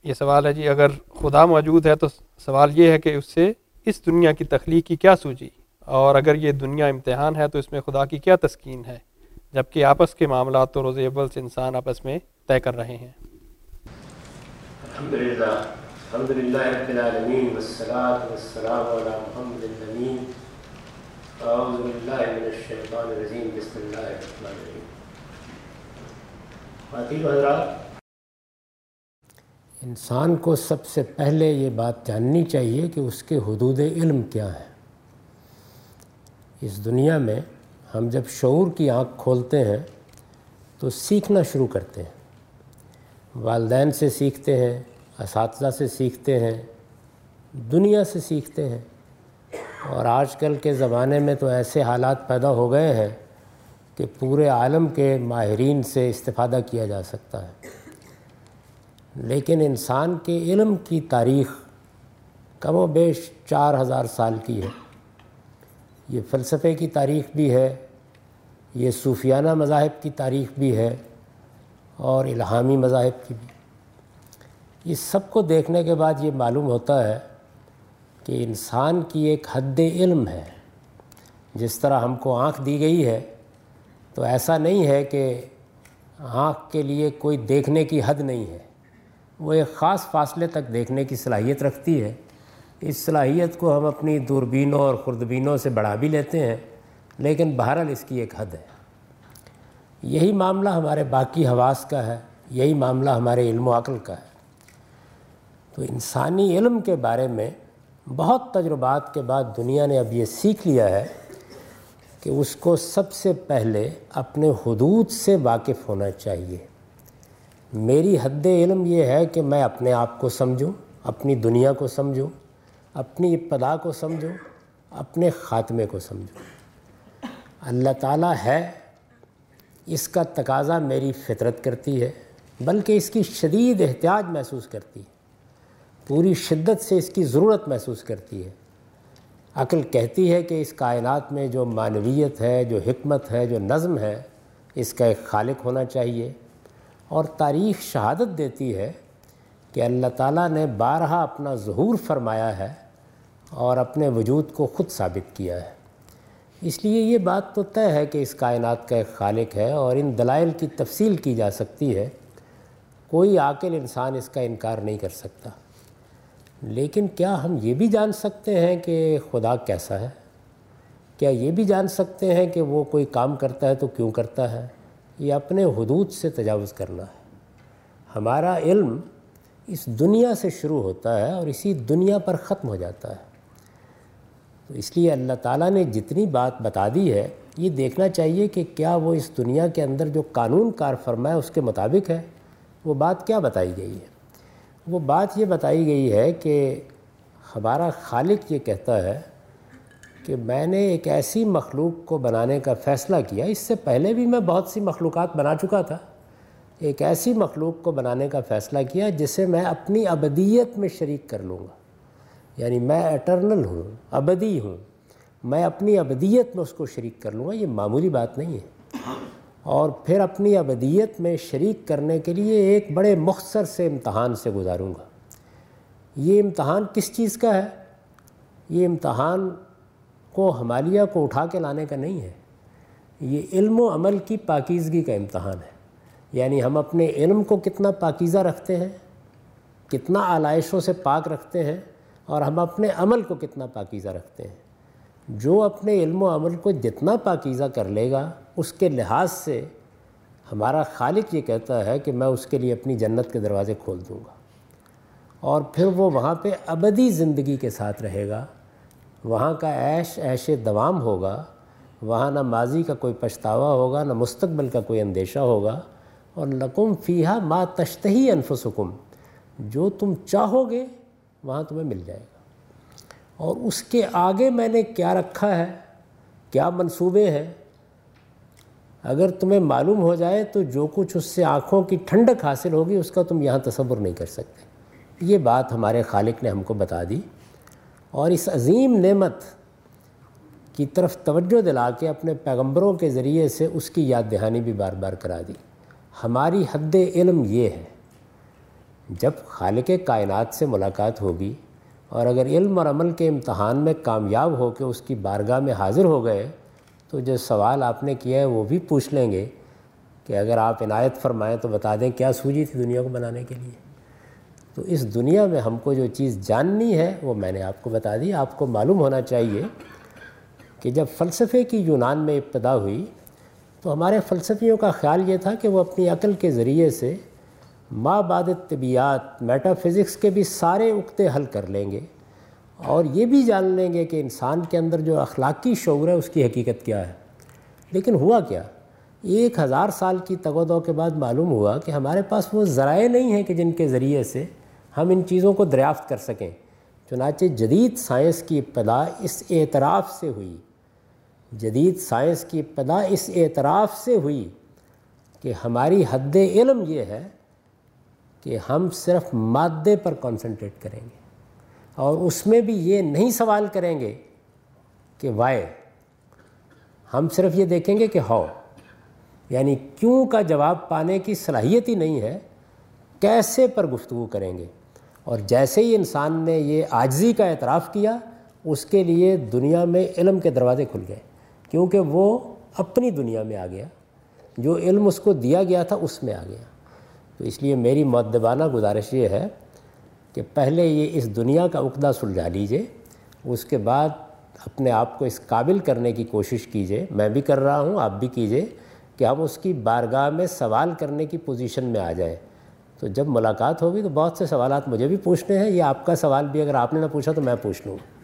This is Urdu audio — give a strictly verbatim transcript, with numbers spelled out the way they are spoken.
یہ سوال ہے جی، اگر خدا موجود ہے تو سوال یہ ہے کہ اس سے اس دنیا کی تخلیق کی کیا سوچی، اور اگر یہ دنیا امتحان ہے تو اس میں خدا کی کیا تسکین ہے، جبکہ آپس کے معاملات تو روز اول سے انسان آپس میں طے کر رہے ہیں۔ الحمدللہ الحمدللہ رب العالمین والصلاة والسلام علی محمد الامین۔ اعوذ باللہ من الشیطان الرجیم، بسم اللہ الرحمن الرحیم۔ خواتین و حضرات، انسان کو سب سے پہلے یہ بات جاننی چاہیے کہ اس کے حدود علم کیا ہیں۔ اس دنیا میں ہم جب شعور کی آنکھ کھولتے ہیں تو سیکھنا شروع کرتے ہیں، والدین سے سیکھتے ہیں، اساتذہ سے سیکھتے ہیں، دنیا سے سیکھتے ہیں، اور آج کل کے زمانے میں تو ایسے حالات پیدا ہو گئے ہیں کہ پورے عالم کے ماہرین سے استفادہ کیا جا سکتا ہے۔ لیکن انسان کے علم کی تاریخ کم و بیش چار ہزار سال کی ہے۔ یہ فلسفے کی تاریخ بھی ہے، یہ صوفیانہ مذاہب کی تاریخ بھی ہے، اور الہامی مذاہب کی بھی۔ اس سب کو دیکھنے کے بعد یہ معلوم ہوتا ہے کہ انسان کی ایک حد علم ہے۔ جس طرح ہم کو آنکھ دی گئی ہے تو ایسا نہیں ہے کہ آنکھ کے لیے کوئی دیکھنے کی حد نہیں ہے، وہ ایک خاص فاصلے تک دیکھنے کی صلاحیت رکھتی ہے۔ اس صلاحیت کو ہم اپنی دوربینوں اور خوردبینوں سے بڑھا بھی لیتے ہیں، لیکن بہرحال اس کی ایک حد ہے۔ یہی معاملہ ہمارے باقی حواس کا ہے، یہی معاملہ ہمارے علم و عقل کا ہے۔ تو انسانی علم کے بارے میں بہت تجربات کے بعد دنیا نے اب یہ سیکھ لیا ہے کہ اس کو سب سے پہلے اپنے حدود سے واقف ہونا چاہیے۔ میری حد علم یہ ہے کہ میں اپنے آپ کو سمجھوں، اپنی دنیا کو سمجھوں، اپنی ابتدا کو سمجھوں، اپنے خاتمے کو سمجھوں۔ اللہ تعالیٰ ہے، اس کا تقاضا میری فطرت کرتی ہے، بلکہ اس کی شدید احتیاج محسوس کرتی ہے، پوری شدت سے اس کی ضرورت محسوس کرتی ہے۔ عقل کہتی ہے کہ اس کائنات میں جو معنویت ہے، جو حکمت ہے، جو نظم ہے، اس کا ایک خالق ہونا چاہیے، اور تاریخ شہادت دیتی ہے کہ اللہ تعالیٰ نے بارہا اپنا ظہور فرمایا ہے اور اپنے وجود کو خود ثابت کیا ہے۔ اس لیے یہ بات تو طے ہے کہ اس کائنات کا ایک خالق ہے، اور ان دلائل کی تفصیل کی جا سکتی ہے، کوئی عاقل انسان اس کا انکار نہیں کر سکتا۔ لیکن کیا ہم یہ بھی جان سکتے ہیں کہ خدا کیسا ہے؟ کیا یہ بھی جان سکتے ہیں کہ وہ کوئی کام کرتا ہے تو کیوں کرتا ہے؟ یہ اپنے حدود سے تجاوز کرنا ہے۔ ہمارا علم اس دنیا سے شروع ہوتا ہے اور اسی دنیا پر ختم ہو جاتا ہے۔ تو اس لیے اللہ تعالیٰ نے جتنی بات بتا دی ہے، یہ دیکھنا چاہیے کہ کیا وہ اس دنیا کے اندر جو قانون کار فرمایا اس کے مطابق ہے۔ وہ بات کیا بتائی گئی ہے؟ وہ بات یہ بتائی گئی ہے کہ ہمارا خالق یہ کہتا ہے کہ میں نے ایک ایسی مخلوق کو بنانے کا فیصلہ کیا، اس سے پہلے بھی میں بہت سی مخلوقات بنا چکا تھا، ایک ایسی مخلوق کو بنانے کا فیصلہ کیا جسے میں اپنی ابدیت میں شریک کر لوں گا۔ یعنی میں ایٹرنل ہوں، ابدی ہوں، میں اپنی ابدیت میں اس کو شریک کر لوں گا۔ یہ معمولی بات نہیں ہے۔ اور پھر اپنی ابدیت میں شریک کرنے کے لیے ایک بڑے مختصر سے امتحان سے گزاروں گا۔ یہ امتحان کس چیز کا ہے؟ یہ امتحان کو ہمالیہ کو اٹھا کے لانے کا نہیں ہے، یہ علم و عمل کی پاکیزگی کا امتحان ہے۔ یعنی ہم اپنے علم کو کتنا پاکیزہ رکھتے ہیں، کتنا آلائشوں سے پاک رکھتے ہیں، اور ہم اپنے عمل کو کتنا پاکیزہ رکھتے ہیں۔ جو اپنے علم و عمل کو جتنا پاکیزہ کر لے گا، اس کے لحاظ سے ہمارا خالق یہ کہتا ہے کہ میں اس کے لیے اپنی جنت کے دروازے کھول دوں گا، اور پھر وہ وہاں پہ ابدی زندگی کے ساتھ رہے گا۔ وہاں کا عیش عیش دوام ہوگا، وہاں نہ ماضی کا کوئی پچھتاوا ہوگا، نہ مستقبل کا کوئی اندیشہ ہوگا۔ اور لکم فیہا ما تشتہی انفسکم، جو تم چاہو گے وہاں تمہیں مل جائے گا۔ اور اس کے آگے میں نے کیا رکھا ہے، کیا منصوبے ہیں، اگر تمہیں معلوم ہو جائے تو جو کچھ اس سے آنکھوں کی ٹھنڈک حاصل ہوگی اس کا تم یہاں تصور نہیں کر سکتے۔ یہ بات ہمارے خالق نے ہم کو بتا دی، اور اس عظیم نعمت کی طرف توجہ دلا کے اپنے پیغمبروں کے ذریعے سے اس کی یاد دہانی بھی بار بار کرا دی۔ ہماری حد علم یہ ہے جب خالق کائنات سے ملاقات ہوگی اور اگر علم اور عمل کے امتحان میں کامیاب ہو کے اس کی بارگاہ میں حاضر ہو گئے تو جو سوال آپ نے کیا ہے وہ بھی پوچھ لیں گے کہ اگر آپ عنایت فرمائیں تو بتا دیں کیا سوجی تھی دنیا کو بنانے کے لیے۔ تو اس دنیا میں ہم کو جو چیز جاننی ہے وہ میں نے آپ کو بتا دی۔ آپ کو معلوم ہونا چاہیے کہ جب فلسفے کی یونان میں ابتدا ہوئی تو ہمارے فلسفیوں کا خیال یہ تھا کہ وہ اپنی عقل کے ذریعے سے ما بعد طبیعیات، میٹا فزکس کے بھی سارے عقدے حل کر لیں گے اور یہ بھی جان لیں گے کہ انسان کے اندر جو اخلاقی شعور ہے اس کی حقیقت کیا ہے۔ لیکن ہوا کیا؟ ایک ہزار سال کی تگ و دو کے بعد معلوم ہوا کہ ہمارے پاس وہ ذرائع نہیں ہیں کہ جن کے ذریعے سے ہم ان چیزوں کو دریافت کر سکیں۔ چنانچہ جدید سائنس کی ابتدا اس اعتراف سے ہوئی جدید سائنس کی ابتدا اس اعتراف سے ہوئی کہ ہماری حد علم یہ ہے کہ ہم صرف مادے پر کنسنٹریٹ کریں گے اور اس میں بھی یہ نہیں سوال کریں گے کہ وائی، ہم صرف یہ دیکھیں گے کہ ہاؤ، یعنی کیوں کا جواب پانے کی صلاحیت ہی نہیں ہے، کیسے پر گفتگو کریں گے۔ اور جیسے ہی انسان نے یہ عاجزی کا اعتراف کیا اس کے لیے دنیا میں علم کے دروازے کھل گئے، کیونکہ وہ اپنی دنیا میں آ گیا، جو علم اس کو دیا گیا تھا اس میں آ گیا۔ تو اس لیے میری مؤدبانہ گزارش یہ ہے کہ پہلے یہ اس دنیا کا عقدہ سلجھا لیجئے، اس کے بعد اپنے آپ کو اس قابل کرنے کی کوشش کیجئے، میں بھی کر رہا ہوں، آپ بھی کیجئے، کہ ہم اس کی بارگاہ میں سوال کرنے کی پوزیشن میں آ جائیں۔ تو جب ملاقات ہوگی تو بہت سے سوالات مجھے بھی پوچھنے ہیں، یا آپ کا سوال بھی اگر آپ نے نہ پوچھا تو میں پوچھ لوں۔